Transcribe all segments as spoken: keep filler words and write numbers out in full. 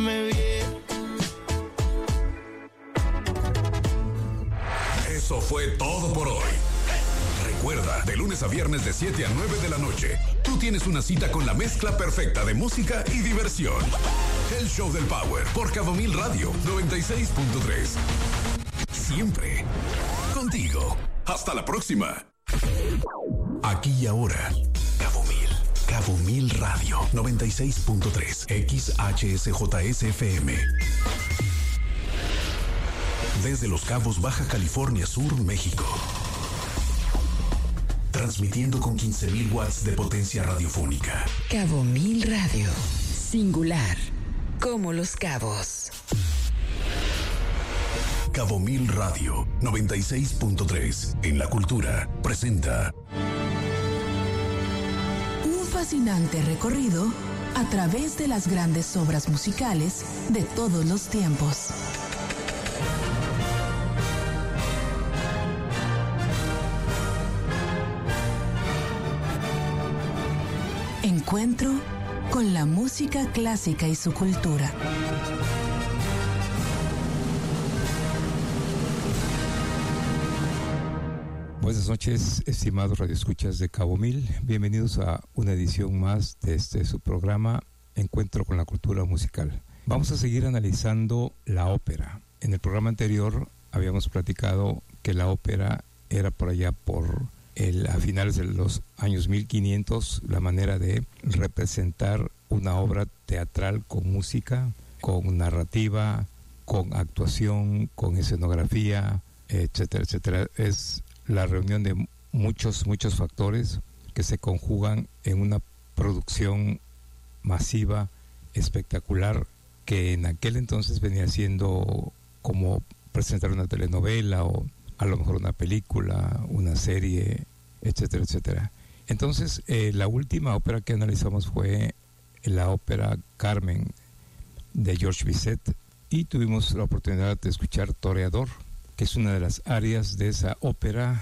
trátame bien. Eso fue todo por hoy. Recuerda, de lunes a viernes de siete a nueve de la noche, tú tienes una cita con la mezcla perfecta de música y diversión. El Show del Power por Cabo Mil Radio noventa y seis punto tres. Siempre contigo. Hasta la próxima. Aquí y ahora, Cabo Mil. Cabo Mil Radio noventa y seis punto tres. X H S J S F M. Desde Los Cabos, Baja California Sur, México. Transmitiendo con quince mil watts de potencia radiofónica. Cabo Mil Radio. Singular. Como Los Cabos. Cabo Mil Radio noventa y seis punto tres. En la cultura presenta un fascinante recorrido a través de las grandes obras musicales de todos los tiempos. Encuentro con la música clásica y su cultura. Buenas noches, estimados radioescuchas de Cabo Mil. Bienvenidos a una edición más de este su programa Encuentro con la cultura musical. Vamos a seguir analizando la ópera. En el programa anterior habíamos platicado que la ópera era por allá por el, a finales de los años mil quinientos, la manera de representar una obra teatral con música, con narrativa, con actuación, con escenografía, etcétera, etcétera. Es la reunión de muchos, muchos factores que se conjugan en una producción masiva, espectacular, que en aquel entonces venía siendo como presentar una telenovela o a lo mejor una película, una serie, etcétera, etcétera. Entonces, eh, la última ópera que analizamos fue la ópera Carmen de Georges Bizet, y tuvimos la oportunidad de escuchar Toreador, que es una de las arias de esa ópera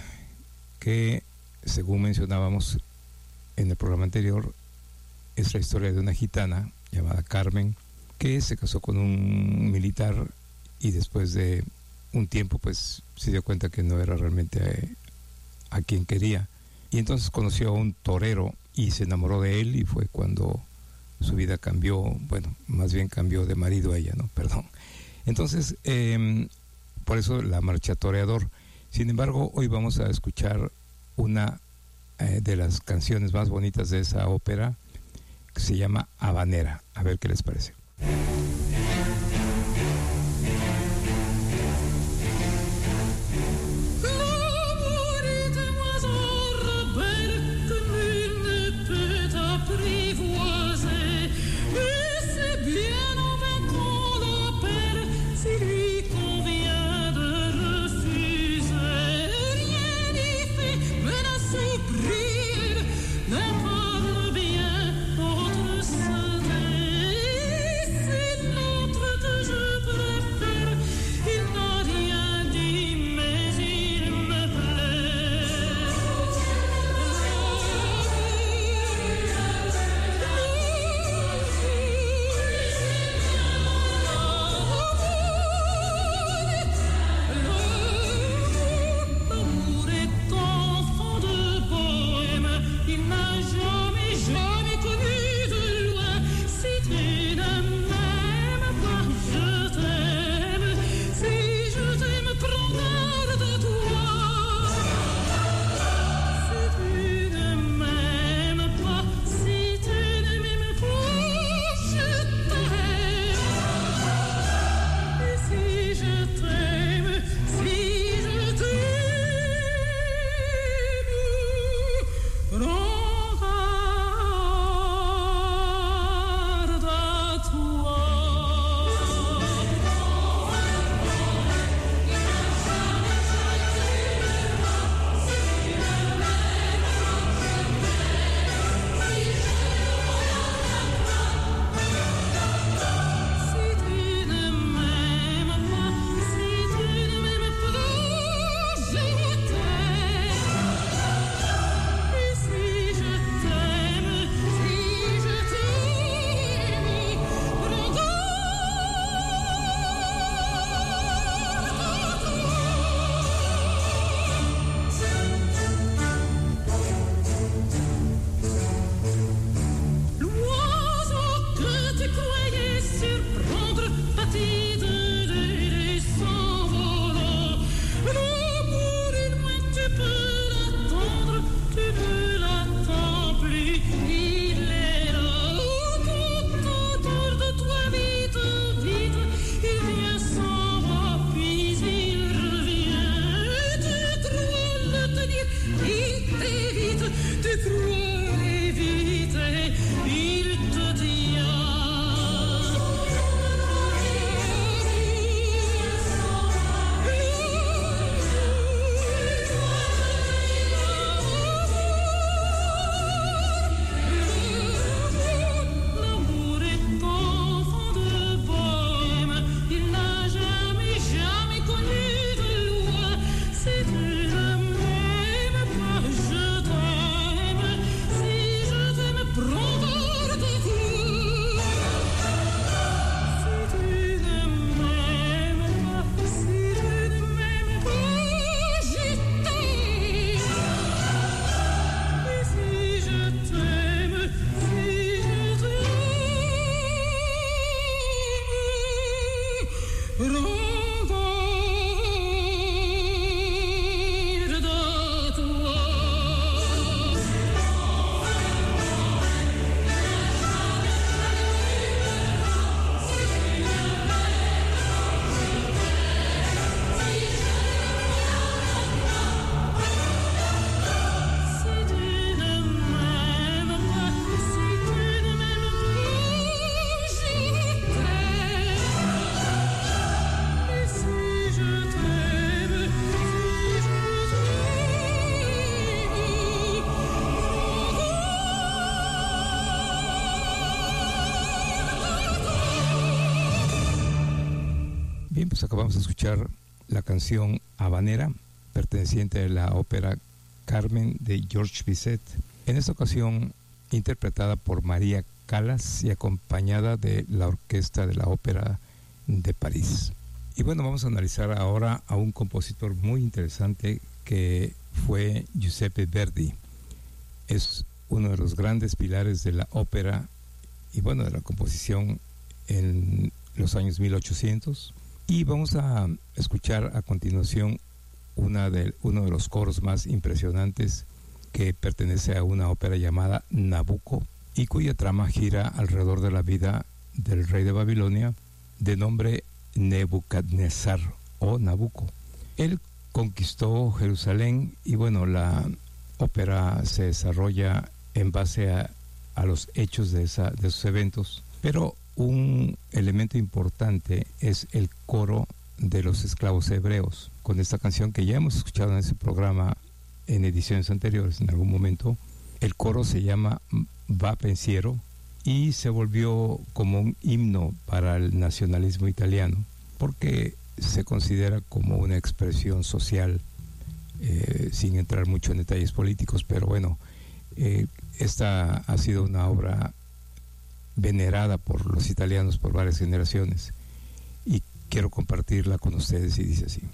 que, según mencionábamos en el programa anterior, es la historia de una gitana llamada Carmen, que se casó con un militar y después de un tiempo pues se dio cuenta que no era realmente a, a quien quería, y entonces conoció a un torero y se enamoró de él, y fue cuando su vida cambió, bueno, más bien cambió de marido a ella, ¿no? Perdón. Entonces, eh, por eso la marcha Toreador. Sin embargo, hoy vamos a escuchar una eh, de las canciones más bonitas de esa ópera, que se llama Habanera. A ver qué les parece. Ne parle bien, autre se Bien, pues acabamos de escuchar la canción Habanera, perteneciente a la ópera Carmen de Georges Bizet. En esta ocasión interpretada por María Callas y acompañada de la orquesta de la Ópera de París. Y bueno, vamos a analizar ahora a un compositor muy interesante que fue Giuseppe Verdi. Es uno de los grandes pilares de la ópera y bueno, de la composición en los años mil ochocientos. Y vamos a escuchar a continuación una de, uno de los coros más impresionantes que pertenece a una ópera llamada Nabucco y cuya trama gira alrededor de la vida del rey de Babilonia de nombre Nebucadnezzar o Nabucco. Él conquistó Jerusalén y bueno, la ópera se desarrolla en base a, a los hechos de, esa, de esos eventos, pero un elemento importante es el coro de los esclavos hebreos, con esta canción que ya hemos escuchado en ese programa en ediciones anteriores en algún momento. El coro se llama Va Pensiero y se volvió como un himno para el nacionalismo italiano porque se considera como una expresión social, eh, sin entrar mucho en detalles políticos, pero bueno, eh, esta ha sido una obra venerada por los italianos por varias generaciones y quiero compartirla con ustedes y dice así.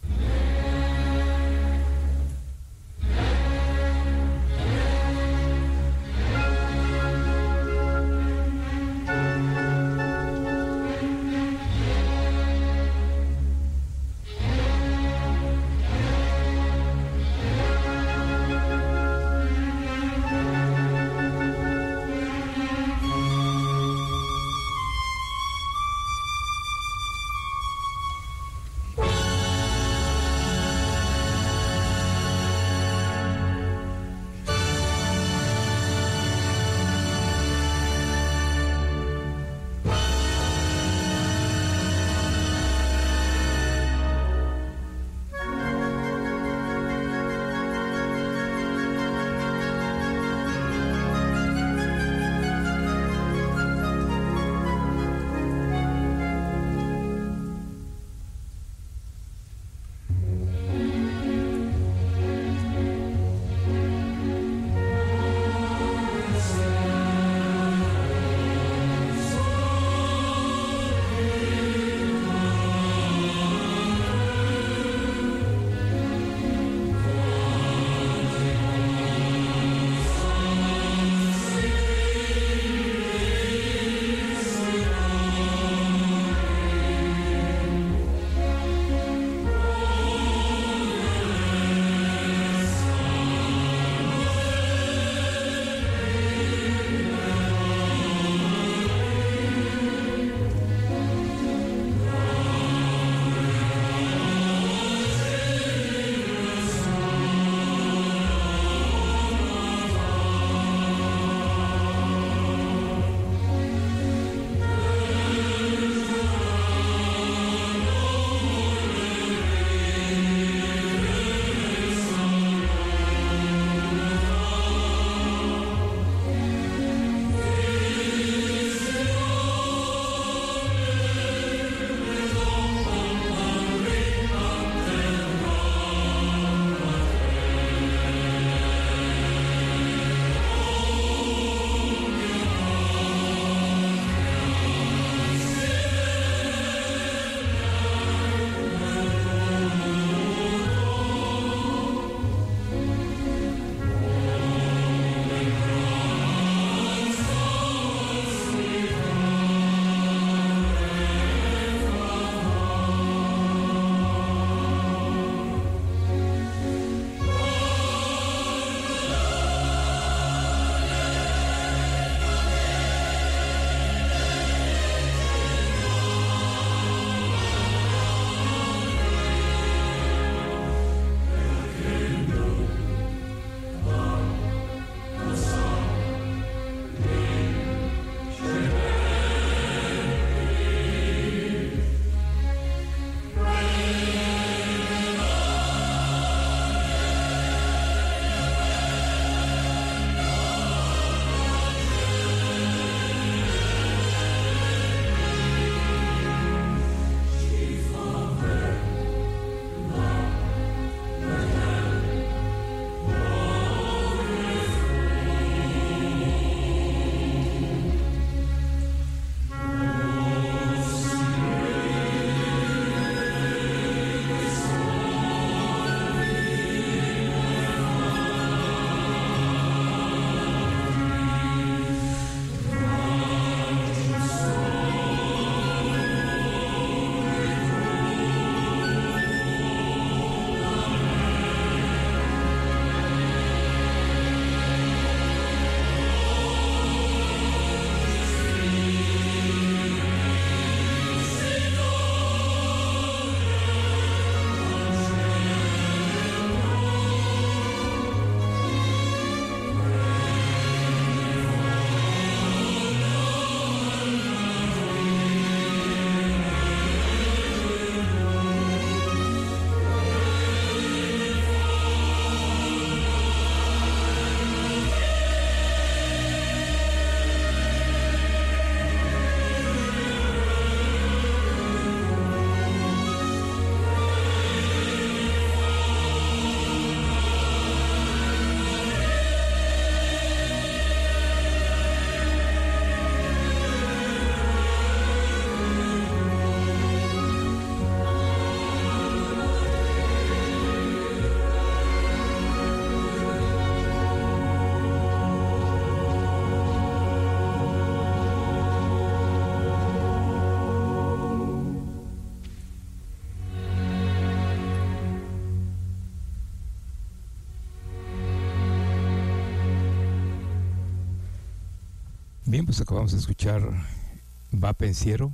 Bien, pues acabamos de escuchar Va Pensiero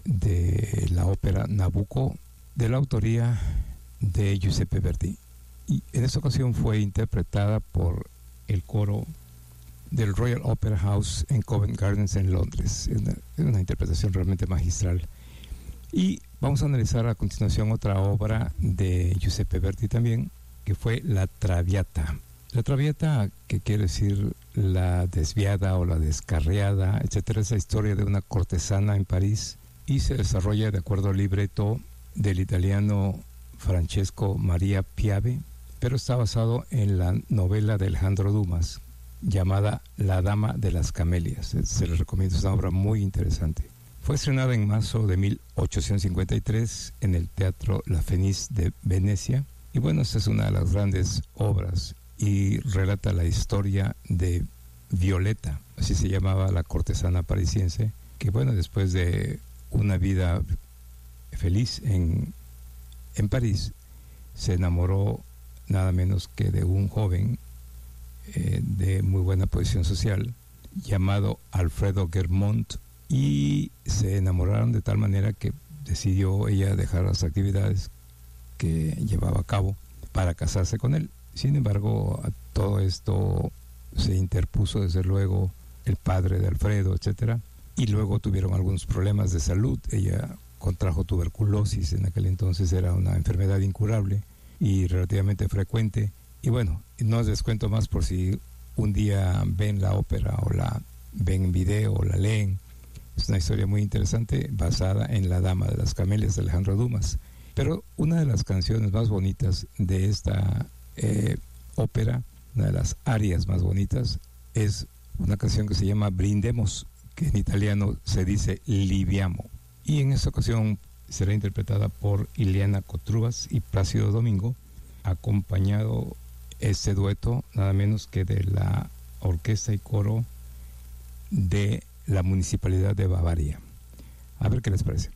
de la ópera Nabucco, de la autoría de Giuseppe Verdi. Y en esta ocasión fue interpretada por el coro del Royal Opera House en Covent Garden en Londres. Es una, es una interpretación realmente magistral. Y vamos a analizar a continuación otra obra de Giuseppe Verdi también, que fue La Traviata. La Traviata, que quiere decir la desviada o la descarriada, etcétera, es la historia de una cortesana en París y se desarrolla de acuerdo al libreto del italiano Francesco Maria Piave, pero está basado en la novela de Alejandro Dumas llamada La Dama de las Camelias. Se les recomiendo, es una obra muy interesante. Fue estrenada en marzo de mil ochocientos cincuenta y tres en el Teatro La Fenice de Venecia. Y bueno, esta es una de las grandes obras y relata la historia de Violeta, así se llamaba la cortesana parisiense, que bueno, después de una vida feliz en, en París, se enamoró nada menos que de un joven eh, de muy buena posición social llamado Alfredo Germont, y se enamoraron de tal manera que decidió ella dejar las actividades que llevaba a cabo para casarse con él. Sin embargo, a todo esto se interpuso desde luego el padre de Alfredo, etcétera, y luego tuvieron algunos problemas de salud. Ella contrajo tuberculosis, en aquel entonces era una enfermedad incurable y relativamente frecuente. Y bueno, no les cuento más por si un día ven la ópera o la ven en video o la leen. Es una historia muy interesante basada en La Dama de las Camelias de Alejandro Dumas. Pero una de las canciones más bonitas de esta eh, ópera, una de las arias más bonitas, es una canción que se llama Brindemos, que en italiano se dice Liviamo. Y en esta ocasión será interpretada por Ileana Cotrubas y Plácido Domingo, acompañado este dueto nada menos que de la orquesta y coro de la Municipalidad de Bavaria. A ver qué les parece.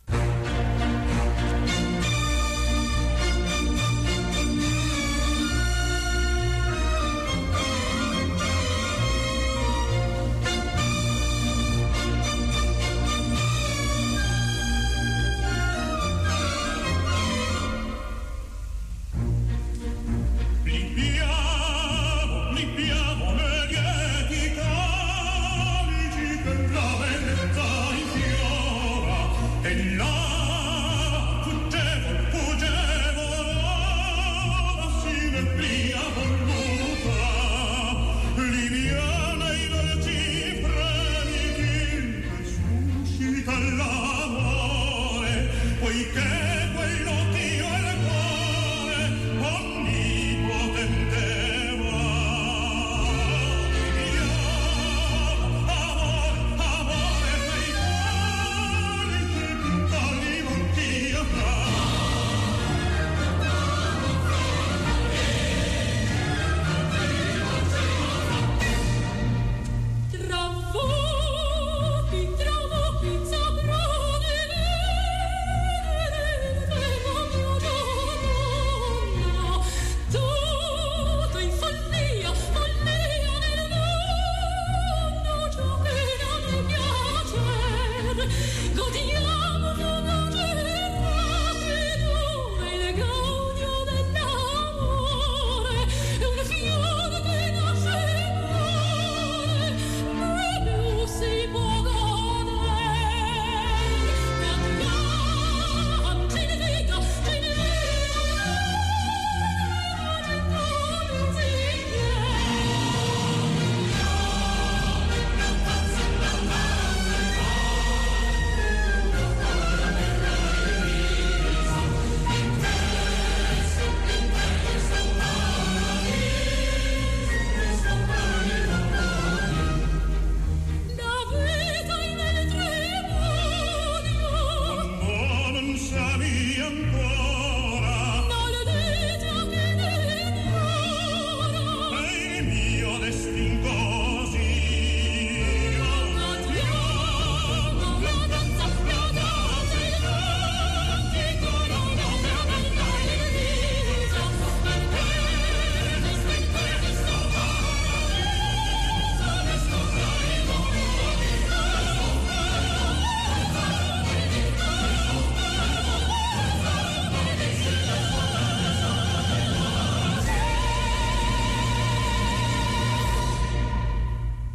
Tra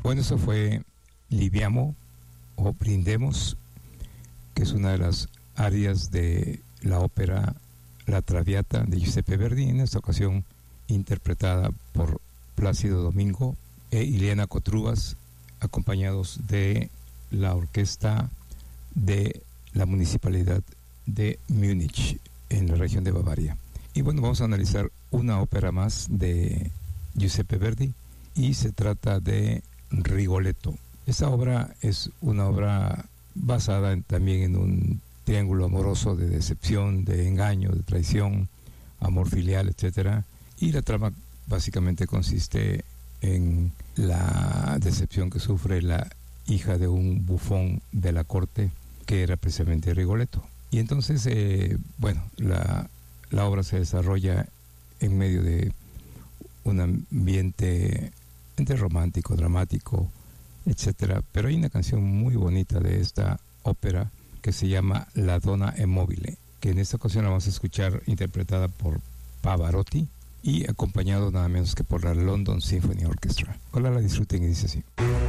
Bueno, eso fue Libiamo o Brindemos, que es una de las arias de la ópera La Traviata de Giuseppe Verdi, en esta ocasión interpretada por Plácido Domingo e Ileana Cotrubas, acompañados de la orquesta de la Municipalidad de Múnich, en la región de Bavaria. Y bueno, vamos a analizar una ópera más de Giuseppe Verdi, y se trata de Rigoletto. Esta obra es una obra basada en, también en un triángulo amoroso de decepción, de engaño, de traición, amor filial, etcétera. Y la trama básicamente consiste en la decepción que sufre la hija de un bufón de la corte, que era precisamente Rigoletto. Y entonces, eh, bueno, la, la obra se desarrolla en medio de un ambiente entre romántico, dramático, etcétera. Pero hay una canción muy bonita de esta ópera que se llama La Donna è mobile, que en esta ocasión la vamos a escuchar interpretada por Pavarotti y acompañado nada menos que por la London Symphony Orchestra. Ojalá la disfruten y dice así.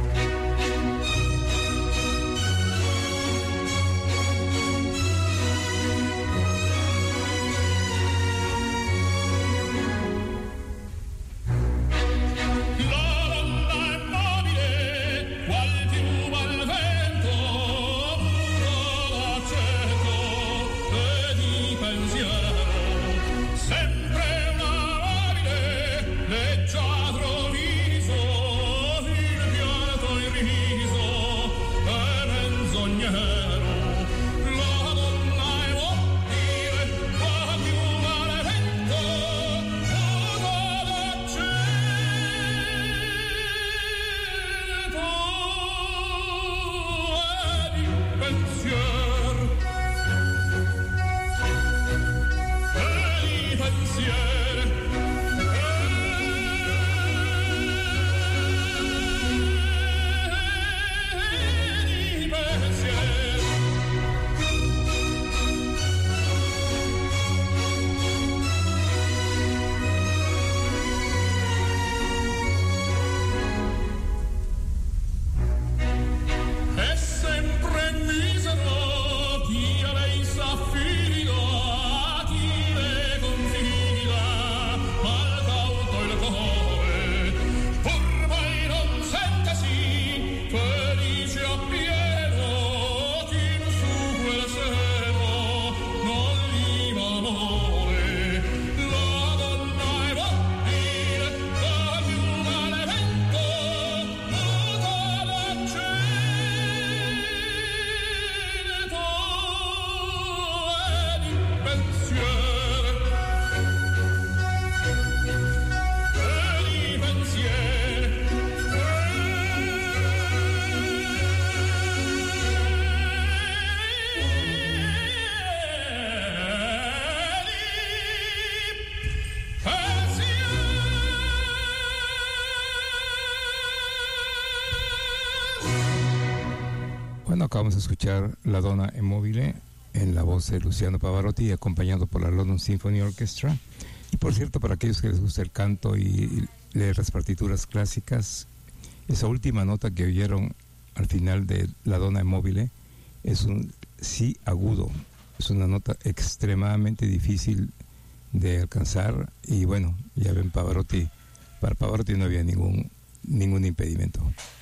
Bueno, acabamos de escuchar La Donna è mobile en la voz de Luciano Pavarotti, acompañado por la London Symphony Orchestra. Y por cierto, para aquellos que les gusta el canto y leer las partituras clásicas, esa última nota que oyeron al final de La Donna è mobile es un si agudo. Es una nota extremadamente difícil de alcanzar y bueno, ya ven, Pavarotti, para Pavarotti no había ningún, ningún impedimento.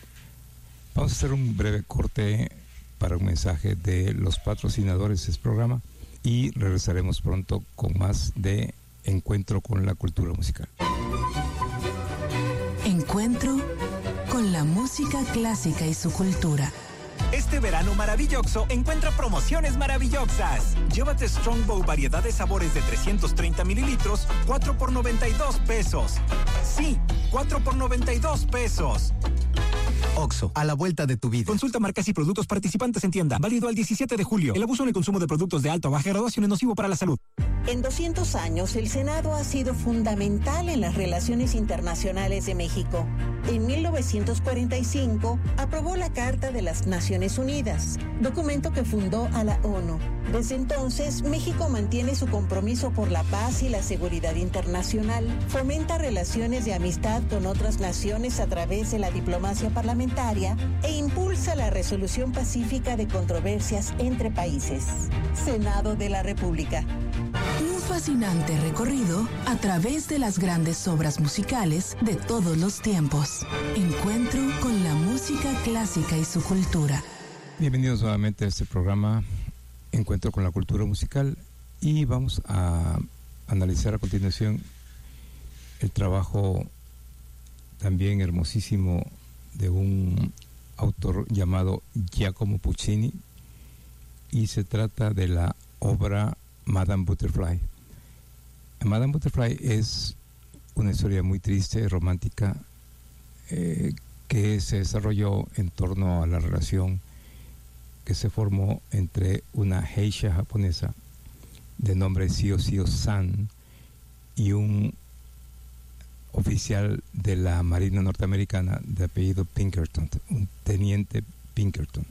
Vamos a hacer un breve corte para un mensaje de los patrocinadores de este programa y regresaremos pronto con más de Encuentro con la Cultura Musical. Encuentro con la música clásica y su cultura. Este verano maravilloso encuentra promociones maravillosas. Llévate Strongbow variedad de sabores de trescientos treinta mililitros, cuatro por noventa y dos pesos. Sí, cuatro por noventa y dos pesos. Oxxo, a la vuelta de tu vida. Consulta marcas y productos participantes en tienda. Válido al diecisiete de julio. El abuso en el consumo de productos de alta o baja graduación es nocivo para la salud. En doscientos años, el Senado ha sido fundamental en las relaciones internacionales de México. En mil novecientos cuarenta y cinco aprobó la Carta de las Naciones Unidas, documento que fundó a la ONU. Desde entonces, México mantiene su compromiso por la paz y la seguridad internacional, fomenta relaciones de amistad con otras naciones a través de la diplomacia parlamentaria e impulsa la resolución pacífica de controversias entre países. Senado de la República. Un fascinante recorrido a través de las grandes obras musicales de todos los tiempos. Encuentro con la música clásica y su cultura. Bienvenidos nuevamente a este programa Encuentro con la cultura musical, y vamos a analizar a continuación el trabajo también hermosísimo de un autor llamado Giacomo Puccini, y se trata de la obra Madame Butterfly. Madame Butterfly es una historia muy triste, romántica, eh, que se desarrolló en torno a la relación que se formó entre una geisha japonesa de nombre Sio Sio San y un oficial de la Marina norteamericana de apellido Pinkerton, un teniente Pinkerton.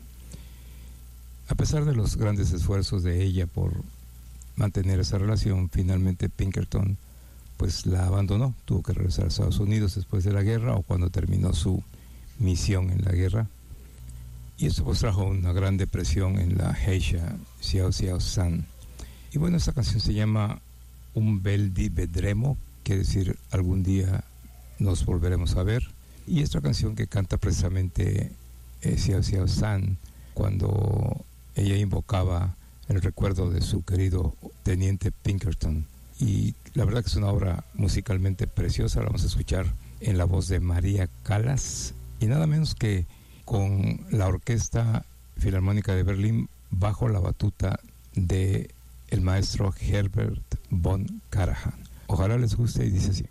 A pesar de los grandes esfuerzos de ella por mantener esa relación, finalmente Pinkerton pues la abandonó, tuvo que regresar a Estados Unidos después de la guerra o cuando terminó su misión en la guerra, y eso pues trajo una gran depresión en la geisha Xiao Xiao San. Y bueno, esta canción se llama Un bel di vedremo, quiere decir algún día nos volveremos a ver, y esta canción que canta precisamente eh, Xiao Xiao San cuando ella invocaba el recuerdo de su querido teniente Pinkerton. Y la verdad que es una obra musicalmente preciosa. La vamos a escuchar en la voz de María Callas, y nada menos que con la Orquesta Filarmónica de Berlín bajo la batuta de el maestro Herbert von Karajan. Ojalá les guste, y dice así.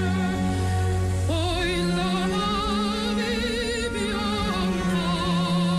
Oh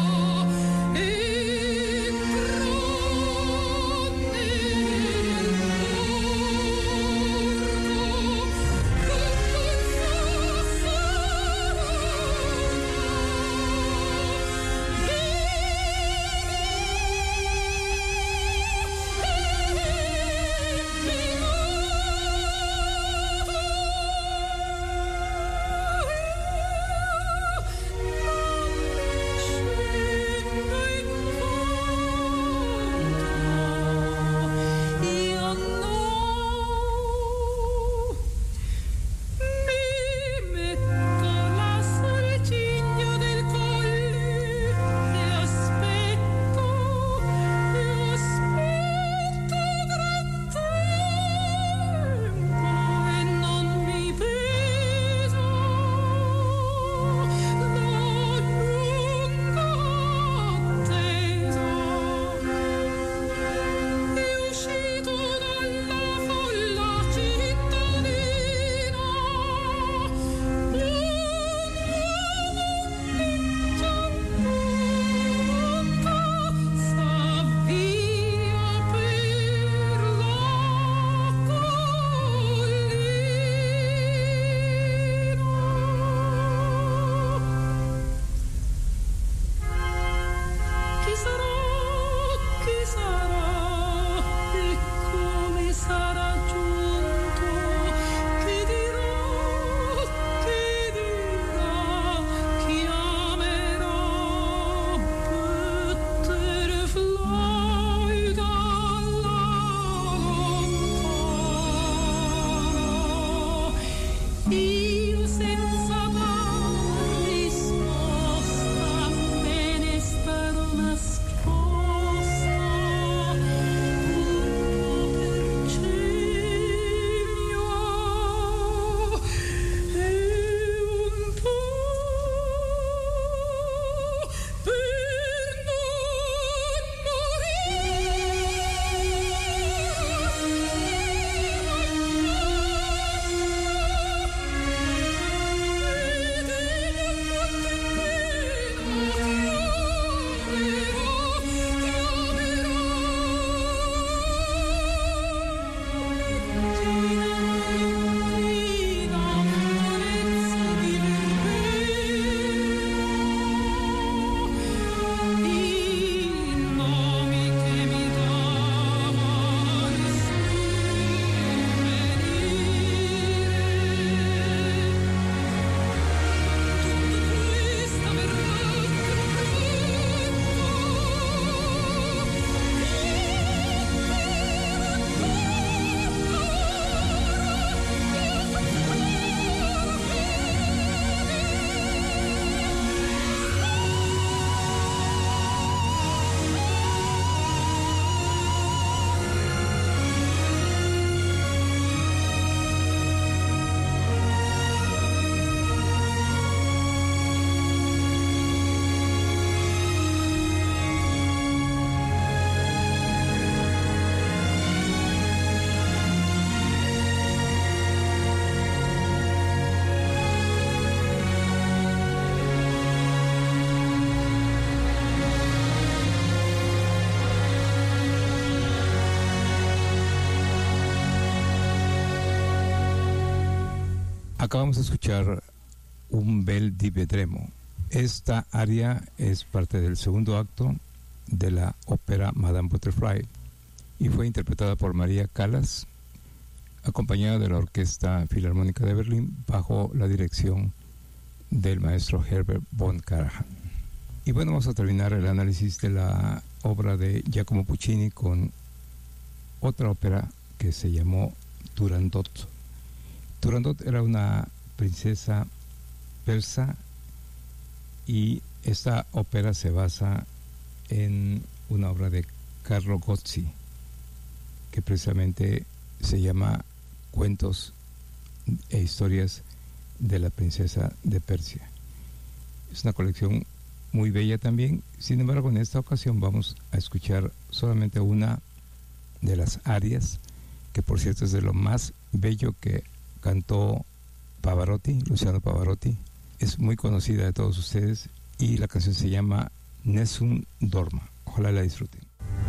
Acabamos de escuchar un bel di vedremo. Esta aria es parte del segundo acto de la ópera Madame Butterfly y fue interpretada por María Callas, acompañada de la Orquesta Filarmónica de Berlín bajo la dirección del maestro Herbert von Karajan. Y bueno, vamos a terminar el análisis de la obra de Giacomo Puccini con otra ópera que se llamó Turandot. Turandot era una princesa persa y esta ópera se basa en una obra de Carlo Gozzi que precisamente se llama Cuentos e Historias de la Princesa de Persia. Es una colección muy bella también. Sin embargo, en esta ocasión vamos a escuchar solamente una de las arias, que por cierto es de lo más bello que cantó Pavarotti, Luciano Pavarotti. Es muy conocida de todos ustedes y la canción se llama Nessun Dorma. Ojalá la disfruten.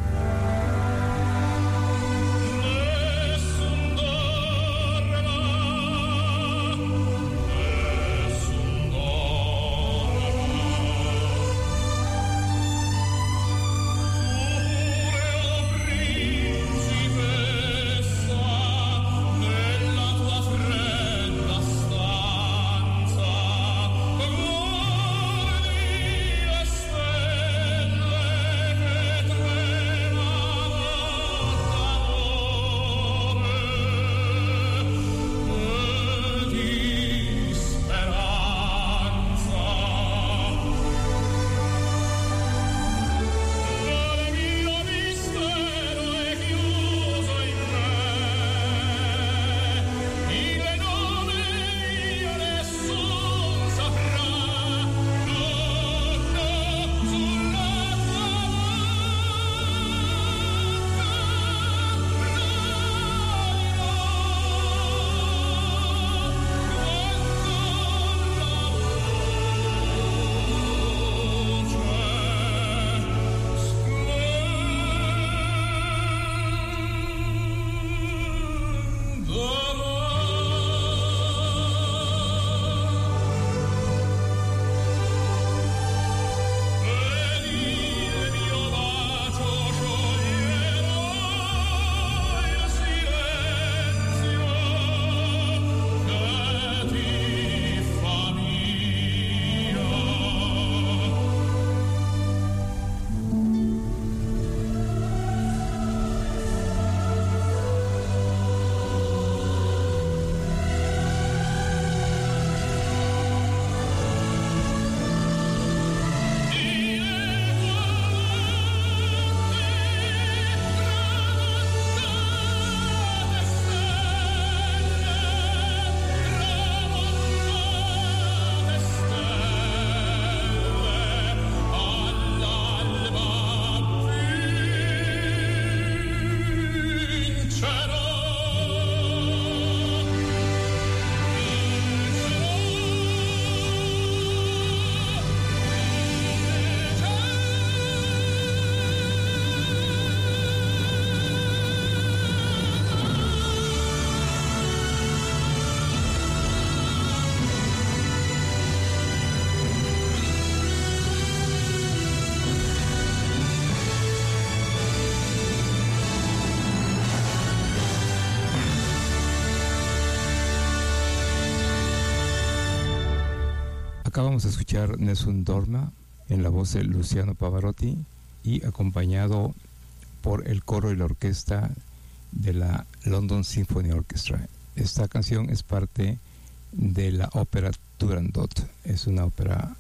Acabamos de escuchar Nessun Dorma en la voz de Luciano Pavarotti y acompañado por el coro y la orquesta de la London Symphony Orchestra. Esta canción es parte de la ópera Turandot. Es una ópera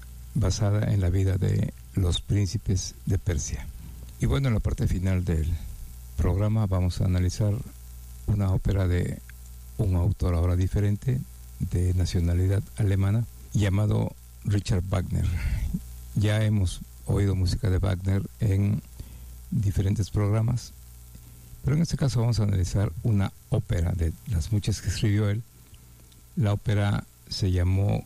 basada en la vida de los príncipes de Persia. Y bueno, en la parte final del programa vamos a analizar una ópera de un autor ahora diferente, de nacionalidad alemana, llamado Richard Wagner. Ya hemos oído música de Wagner en diferentes programas, pero en este caso vamos a analizar una ópera de las muchas que escribió él. La ópera se llamó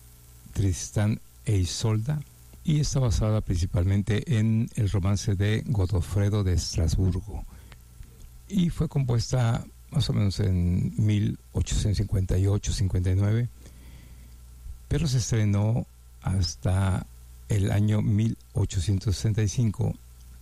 Tristán e Isolda y está basada principalmente en el romance de Godofredo de Estrasburgo y fue compuesta más o menos en mil ochocientos cincuenta y ocho cincuenta y nueve, pero se estrenó hasta el año mil ochocientos sesenta y cinco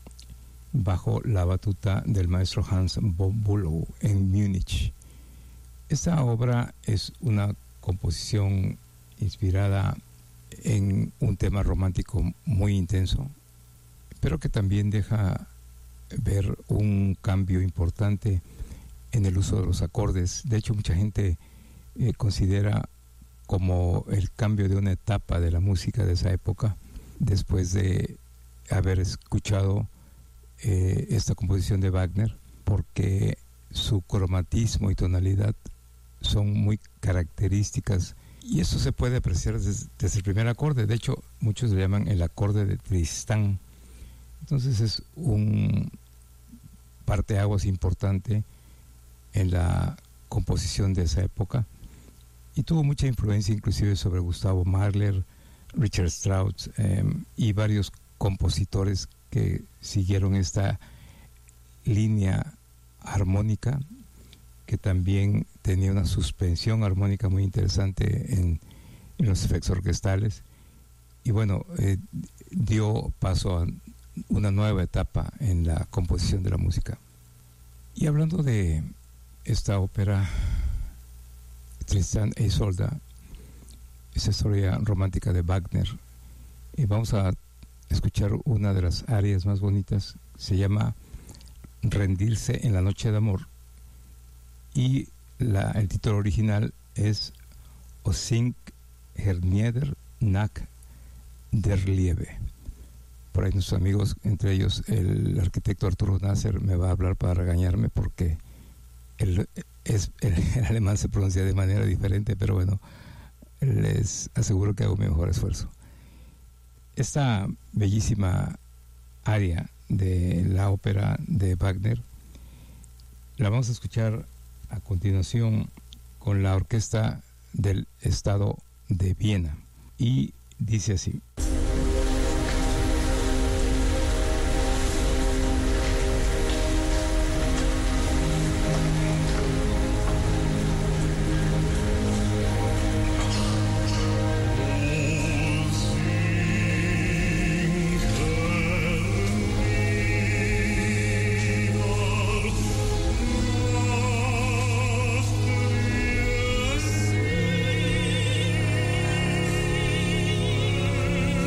bajo la batuta del maestro Hans von Bülow en Múnich. Esta obra es una composición inspirada en un tema romántico muy intenso, pero que también deja ver un cambio importante en el uso de los acordes. De hecho, mucha gente eh, considera como el cambio de una etapa de la música de esa época, después de haber escuchado eh, esta composición de Wagner, porque su cromatismo y tonalidad son muy características, y eso se puede apreciar desde, desde el primer acorde. De hecho, muchos le llaman el acorde de Tristán. Entonces es un parteaguas importante en la composición de esa época, y tuvo mucha influencia inclusive sobre Gustavo Mahler, Richard Strauss eh, y varios compositores que siguieron esta línea armónica, que también tenía una suspensión armónica muy interesante en, en los efectos orquestales, y bueno, eh, dio paso a una nueva etapa en la composición de la música. Y hablando de esta ópera Tristan e Isolda, esa historia romántica de Wagner, y vamos a escuchar una de las arias más bonitas. Se llama Rendirse en la noche de amor, y la, el título original es O Sing Hernieder nach der Liebe. Por ahí nuestros amigos, entre ellos el arquitecto Arturo Nasser, me va a hablar para regañarme porque el, es, el, el alemán se pronuncia de manera diferente, pero bueno, les aseguro que hago mi mejor esfuerzo. Esta bellísima aria de la ópera de Wagner la vamos a escuchar a continuación con la orquesta del Estado de Viena, y dice así. Thank you.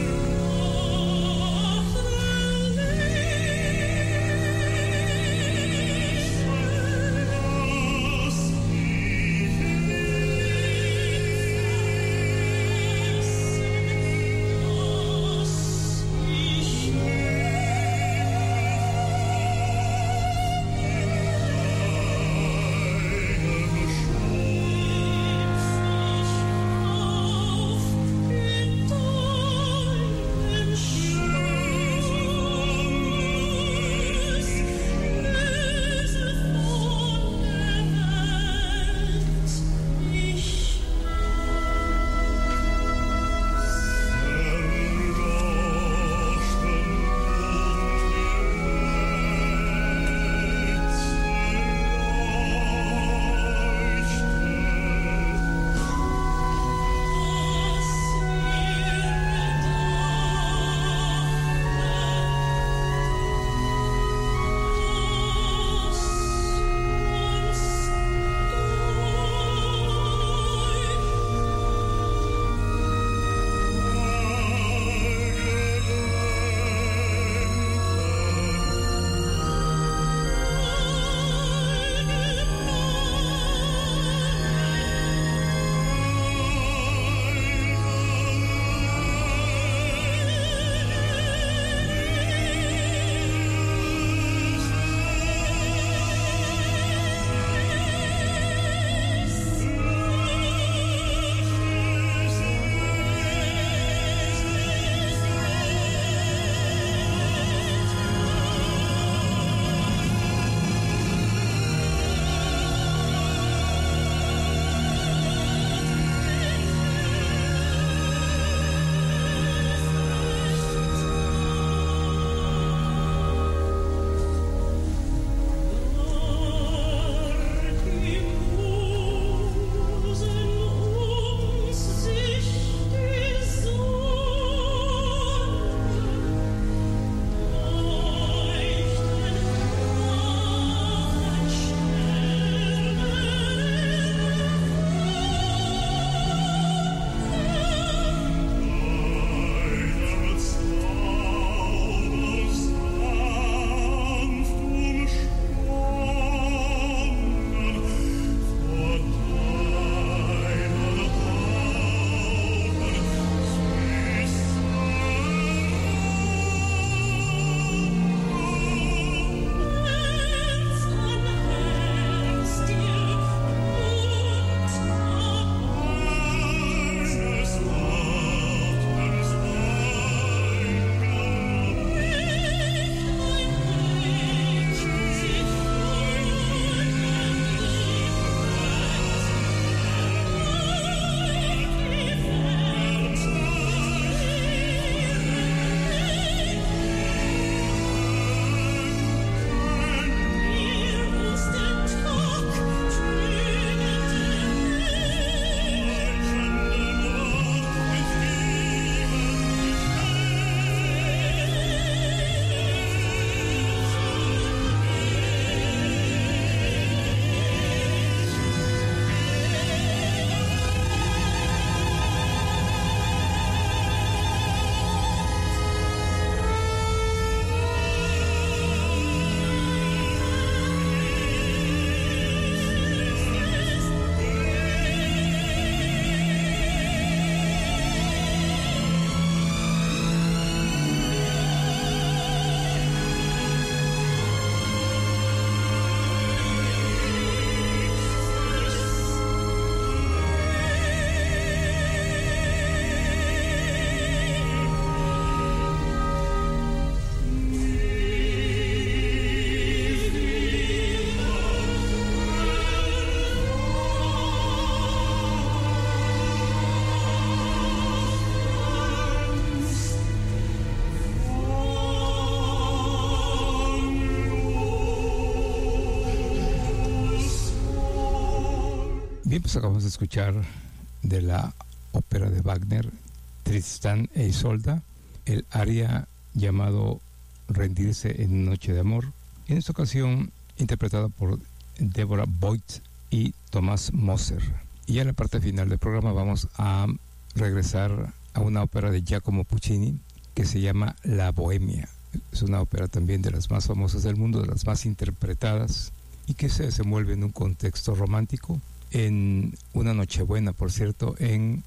Bien, pues acabamos de escuchar de la ópera de Wagner, Tristán e Isolda, el aria llamado Rendirse en Noche de Amor, en esta ocasión interpretada por Deborah Voigt y Tomás Moser. Y ya en la parte final del programa vamos a regresar a una ópera de Giacomo Puccini que se llama La Bohemia. Es una ópera también de las más famosas del mundo, de las más interpretadas, y que se desenvuelve en un contexto romántico, en una Nochebuena, por cierto, en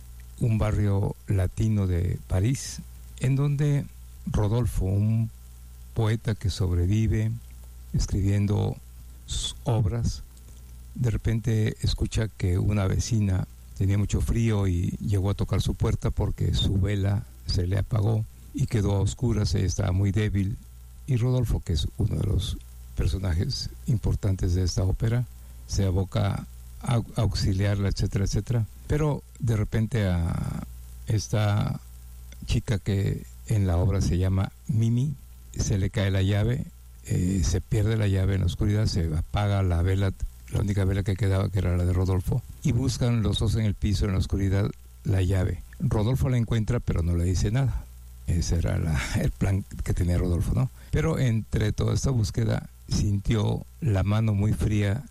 un barrio latino de París, en donde Rodolfo, un poeta que sobrevive escribiendo sus obras, de repente escucha que una vecina tenía mucho frío y llegó a tocar su puerta porque su vela se le apagó y quedó a oscuras, ella estaba muy débil, y Rodolfo, que es uno de los personajes importantes de esta ópera, se aboca a auxiliarla, etcétera, etcétera. Pero de repente a esta chica, que en la obra se llama Mimi, se le cae la llave, eh, se pierde la llave en la oscuridad, se apaga la vela, la única vela que quedaba, que era la de Rodolfo, y buscan los dos en el piso, en la oscuridad, la llave. Rodolfo la encuentra, pero no le dice nada. Ese era la, el plan que tenía Rodolfo, ¿no? Pero entre toda esta búsqueda sintió la mano muy fría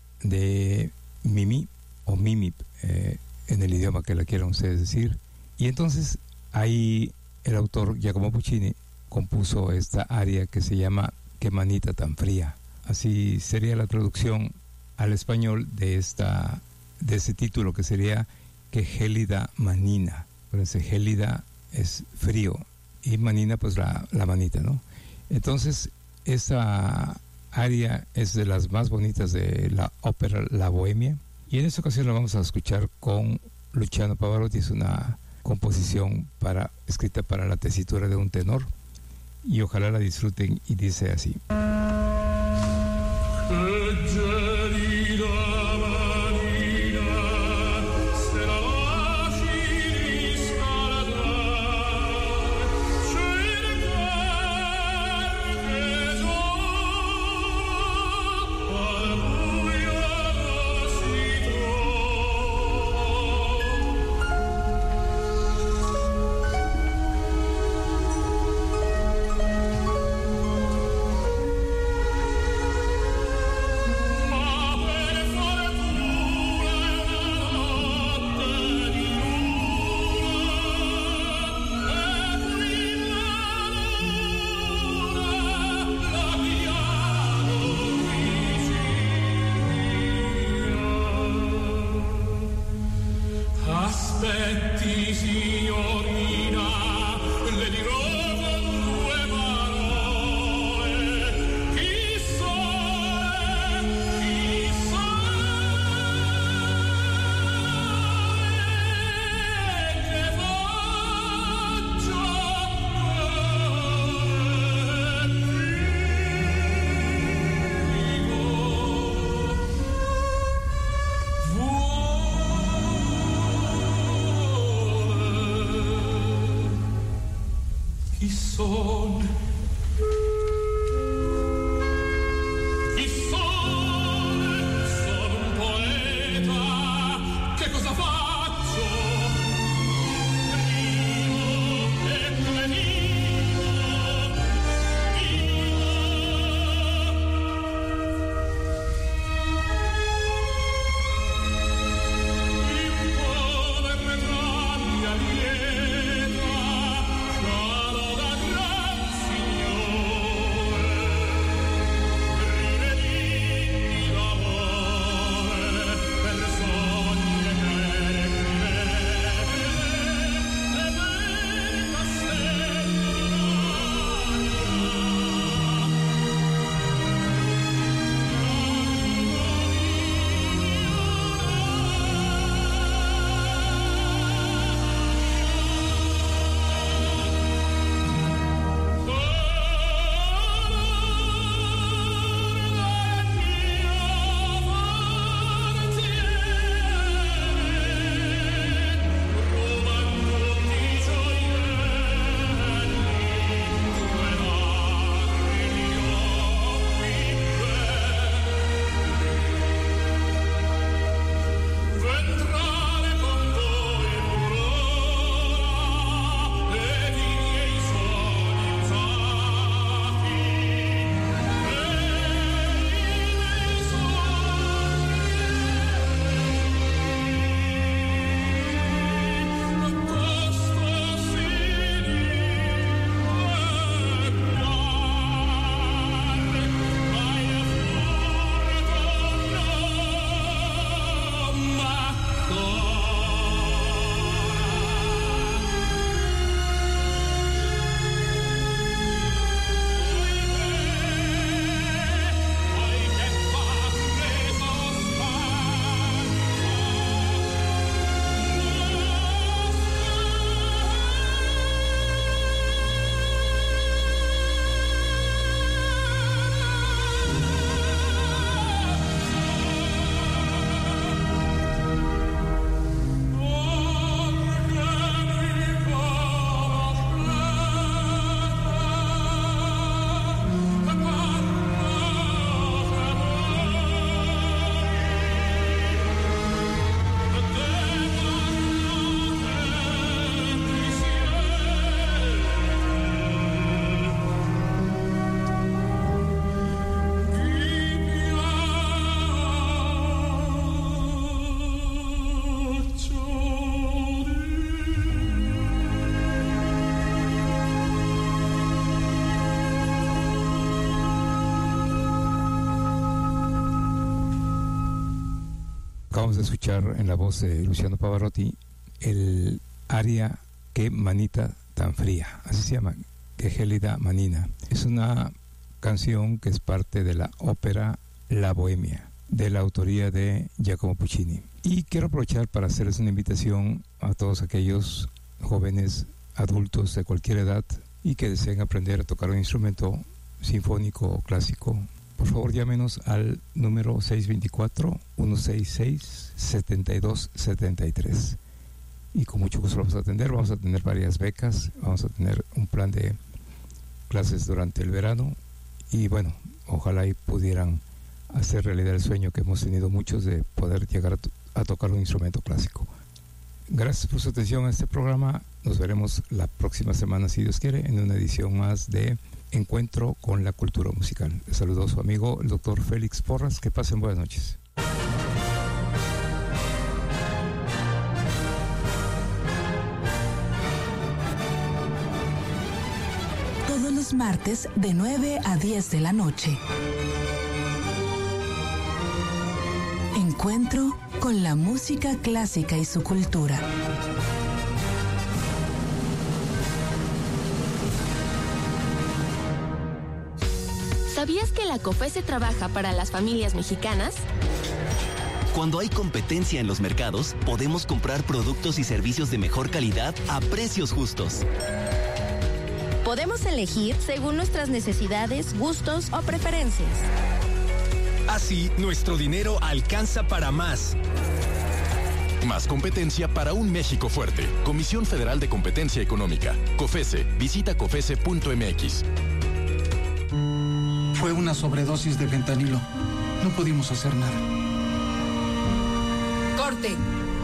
de Mimi, o Mimi, eh, en el idioma que la quieran ustedes decir. Y entonces ahí el autor Giacomo Puccini compuso esta aria que se llama Qué manita tan fría. Así sería la traducción al español de esta de ese título, que sería Qué gélida manina. Acuérdense, gélida es frío y manina pues la, la manita, ¿no? Entonces esta aria es de las más bonitas de la ópera La Bohemia, y en esta ocasión la vamos a escuchar con Luciano Pavarotti. Es una composición para, escrita para la tesitura de un tenor, y ojalá la disfruten, y dice así. Signor acabamos de escuchar en la voz de Luciano Pavarotti el aria Qué manita tan fría, así se llama, Qué gélida manina. Es una canción que es parte de la ópera La Bohemia, de la autoría de Giacomo Puccini. Y quiero aprovechar para hacerles una invitación a todos aquellos jóvenes, adultos de cualquier edad y que deseen aprender a tocar un instrumento sinfónico o clásico. Por favor, llámenos al número seis dos cuatro, uno seis seis, siete dos siete tres. Y con mucho gusto vamos a atender. Vamos a tener varias becas, vamos a tener un plan de clases durante el verano. Y bueno, ojalá y pudieran hacer realidad el sueño que hemos tenido muchos de poder llegar a, to- a tocar un instrumento clásico. Gracias por su atención a este programa. Nos veremos la próxima semana, si Dios quiere, en una edición más de Encuentro con la Cultura Musical. Les saludo a su amigo, el doctor Félix Porras. Que pasen buenas noches. Todos los martes de nueve a diez de la noche. Encuentro con la música clásica y su cultura. ¿Sabías que la COFESE trabaja para las familias mexicanas? Cuando hay competencia en los mercados, podemos comprar productos y servicios de mejor calidad a precios justos. Podemos elegir según nuestras necesidades, gustos o preferencias. Así, nuestro dinero alcanza para más. Más competencia para un México fuerte. Comisión Federal de Competencia Económica. COFESE. Visita cofese punto m x. Fue una sobredosis de fentanilo. No pudimos hacer nada. ¡Corte!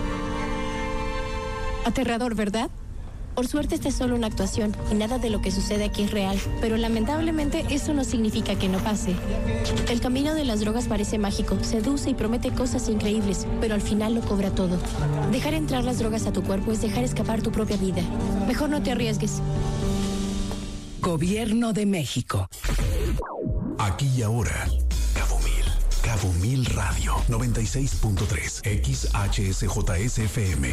Aterrador, ¿verdad? Por suerte esta es solo una actuación y nada de lo que sucede aquí es real, pero lamentablemente eso no significa que no pase. El camino de las drogas parece mágico, seduce y promete cosas increíbles, pero al final lo cobra todo. Dejar entrar las drogas a tu cuerpo es dejar escapar tu propia vida. Mejor no te arriesgues. Gobierno de México. Aquí y ahora. Cabo Mil. Cabo Mil Radio. noventa y seis punto tres. X H S J S F M.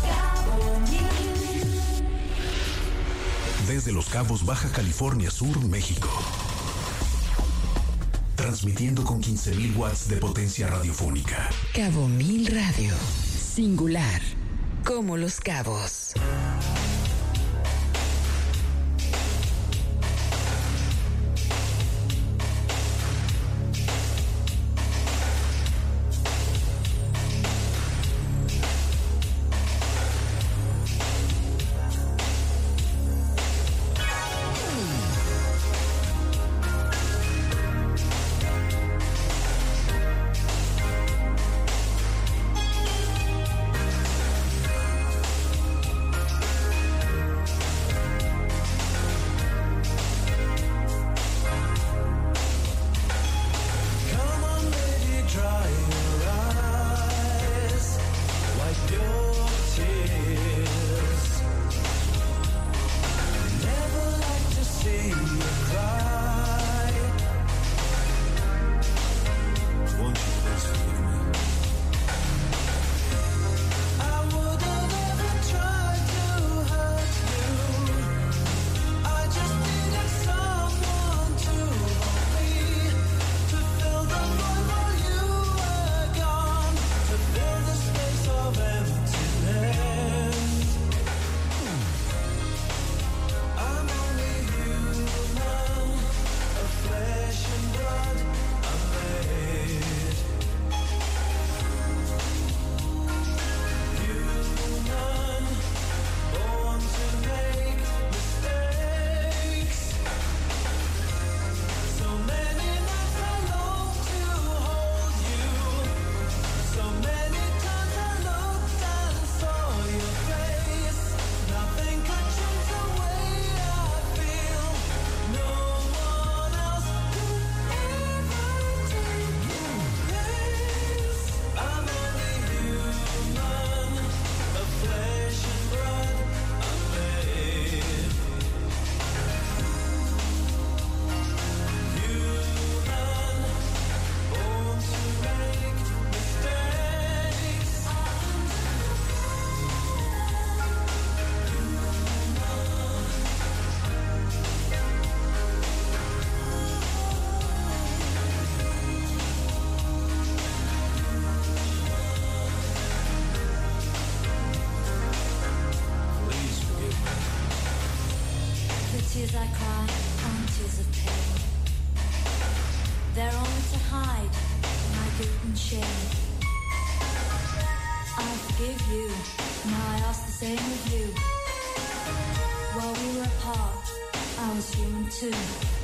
Desde Los Cabos, Baja California Sur, México. Transmitiendo con quince mil watts de potencia radiofónica. Cabo Mil Radio. Singular. Como Los Cabos. I cry aren't tears of pain. They're only to hide my guilt and shame. I forgive you, now I ask the same of you. While we were apart, I was human too.